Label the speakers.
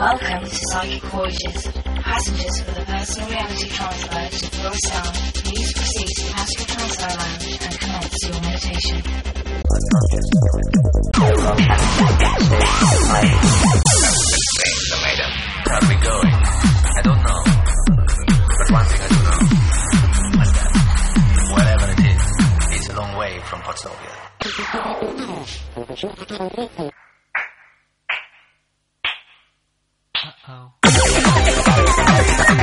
Speaker 1: Welcome to Psychic Voyages. Passengers for the personal reality transfer to Flora Sound, please proceed to the Astral Transfer Lounge and commence your meditation.
Speaker 2: Where are we going? I don't know. But one thing I do know. What's that? Wherever it is, it's a long way from Potsdamia.
Speaker 3: Uh-oh.